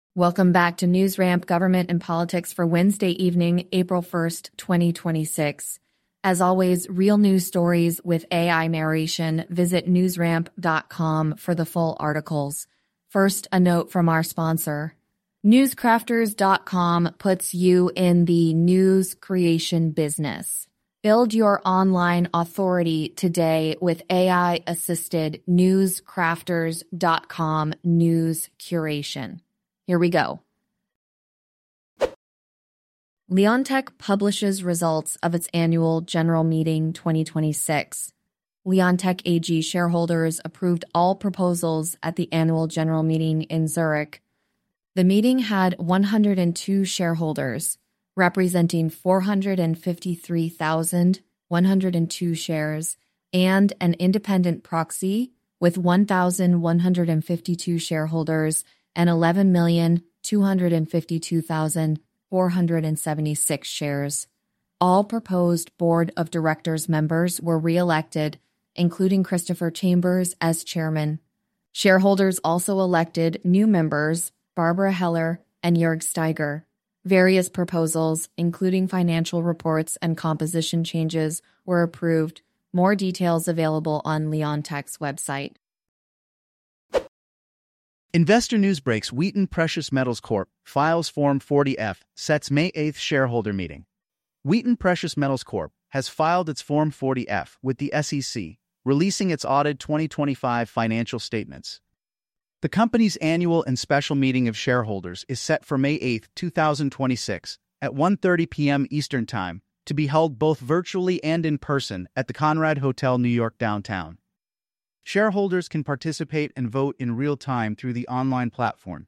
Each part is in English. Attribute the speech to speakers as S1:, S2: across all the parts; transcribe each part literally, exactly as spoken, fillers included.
S1: Welcome back to NewsRamp Government and Politics for Wednesday evening, April first, twenty twenty-six. As always, real news stories with A I narration. Visit newsramp dot com for the full articles. First, a note from our sponsor. newscrafters dot com puts you in the news creation business. Build your online authority today with A I-assisted newscrafters dot com news curation. Here we go. Leonteq publishes results of its annual general meeting twenty twenty-six. Leonteq A G shareholders approved all proposals at the annual general meeting in Zurich. The meeting had one hundred two shareholders, representing four hundred fifty-three thousand one hundred two shares, and an independent proxy with one thousand one hundred fifty-two shareholders and eleven million two hundred fifty-two thousand four hundred seventy-six shares. All proposed board of directors members were re-elected, including Christopher Chambers as chairman. Shareholders also elected new members, Barbara Heller and Jörg Steiger. Various proposals, including financial reports and composition changes, were approved. More details available on Leonteq's website.
S2: Investor News breaks Wheaton Precious Metals Corp files Form forty F, sets May eighth shareholder meeting. Wheaton Precious Metals Corp has filed its Form forty F with the S E C, releasing its audited twenty twenty-five financial statements. The company's annual and special meeting of shareholders is set for May eighth, two thousand twenty-six, at one thirty p m Eastern Time, to be held both virtually and in person at the Conrad Hotel, New York downtown. Shareholders can participate and vote in real time through the online platform.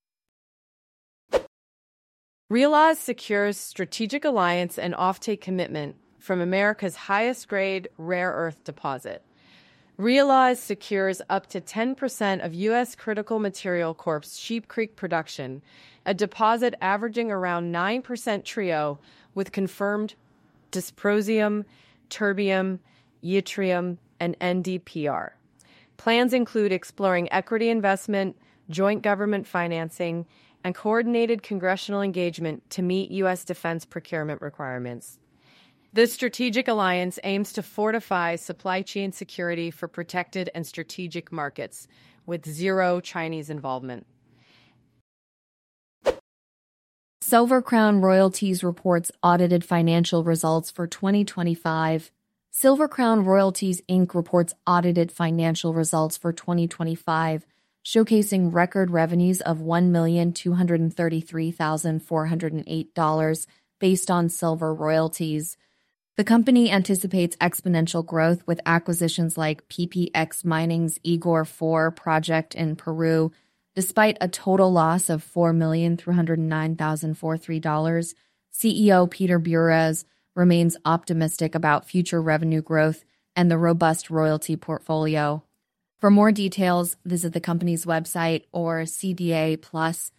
S3: Realize secures strategic alliance and offtake commitment from America's highest grade rare earth deposit. Realize secures up to ten percent of U S Critical Material Corp's Sheep Creek production, a deposit averaging around nine percent trio with confirmed dysprosium, terbium, yttrium, and N D P R. Plans include exploring equity investment, joint government financing, and coordinated congressional engagement to meet U S defense procurement requirements. This strategic alliance aims to fortify supply chain security for protected and strategic markets, with zero Chinese involvement.
S1: Silver Crown Royalties reports audited financial results for twenty twenty-five. Silver Crown Royalties, Incorporated reports audited financial results for twenty twenty-five, showcasing record revenues of one million two hundred thirty-three thousand four hundred eight dollars based on silver royalties. The company anticipates exponential growth with acquisitions like P P X Mining's Igor four project in Peru. Despite a total loss of four million three hundred nine thousand four hundred three dollars, C E O Peter Burez remains optimistic about future revenue growth and the robust royalty portfolio. For more details, visit the company's website or C D A plus.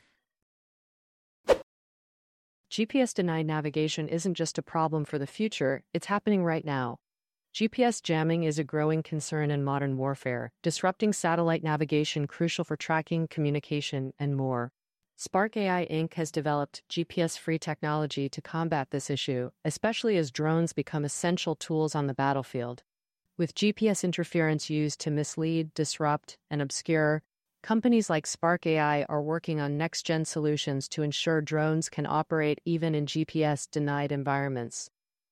S4: G P S-denied navigation isn't just a problem for the future, it's happening right now. G P S jamming is a growing concern in modern warfare, disrupting satellite navigation crucial for tracking, communication, and more. Spark A I Incorporated has developed G P S-free technology to combat this issue, especially as drones become essential tools on the battlefield. With G P S interference used to mislead, disrupt, and obscure, companies like Spark A I are working on next-gen solutions to ensure drones can operate even in G P S-denied environments.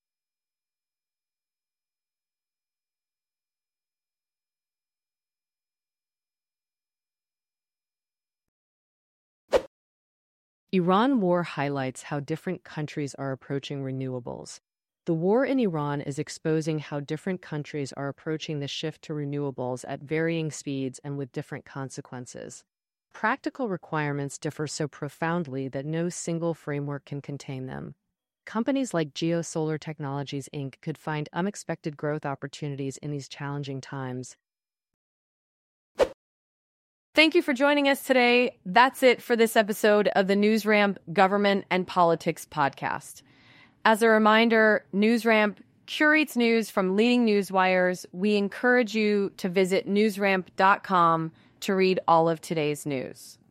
S4: Iran war highlights how different countries are approaching renewables. The war in Iran is exposing how different countries are approaching the shift to renewables at varying speeds and with different consequences. Practical requirements differ so profoundly that no single framework can contain them. Companies like GeoSolar Technologies, Incorporated could find unexpected growth opportunities in these challenging times.
S3: Thank you for joining us today. That's it for this episode of the NewsRamp Government and Politics podcast. As a reminder, NewsRamp curates news from leading news wires. We encourage you to visit newsramp dot com to read all of today's news.